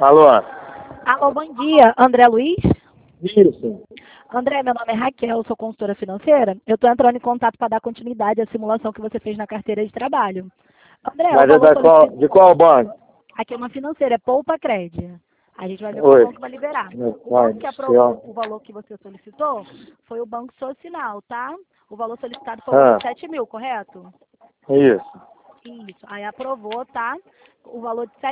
Alô? Alô, bom dia. André Luiz? Isso. André, meu nome é Raquel, eu sou consultora financeira. Eu estou entrando em contato para dar continuidade à simulação que você fez na carteira de trabalho. André, o Mas é valor de qual banco? aqui é uma financeira, é Poupa Cred. A gente vai ver qual Oi. banco vai liberar. Meu O pai banco que do aprovou céu. o valor que você solicitou foi o Banco Social, tá? O valor solicitado foi o valor de 7 mil, correto? Isso. Isso. Aí aprovou, tá? O valor de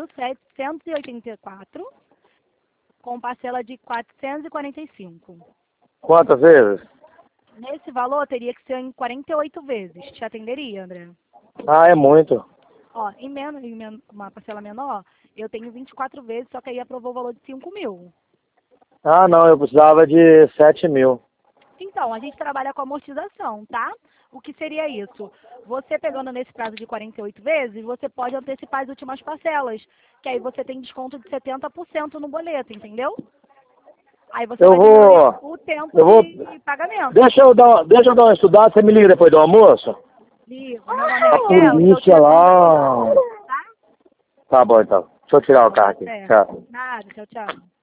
7.784 com parcela de 445. Quantas vezes? Nesse valor teria que ser em 48 vezes. Te atenderia, André? Ah, é muito. Ó, uma parcela menor, eu tenho 24 vezes, só que aí aprovou o valor de 5 mil. Ah, não, eu precisava de 7 mil. Então, a gente trabalha com amortização, tá? O que seria isso? Você pegando nesse prazo de 48 vezes, você pode antecipar as últimas parcelas, que aí você tem desconto de 70% no boleto, entendeu? Aí você Eu vai diminuir vou. o tempo Eu vou. de pagamento. Deixa eu dar uma estudada, você me liga depois do almoço? Ligo, meu nome é A Raquel, estou te polícia atendendo, lá. tá? Tá bom então. Deixa eu tirar o carro aqui. Certo. Tchau. Nada, tchau, tchau.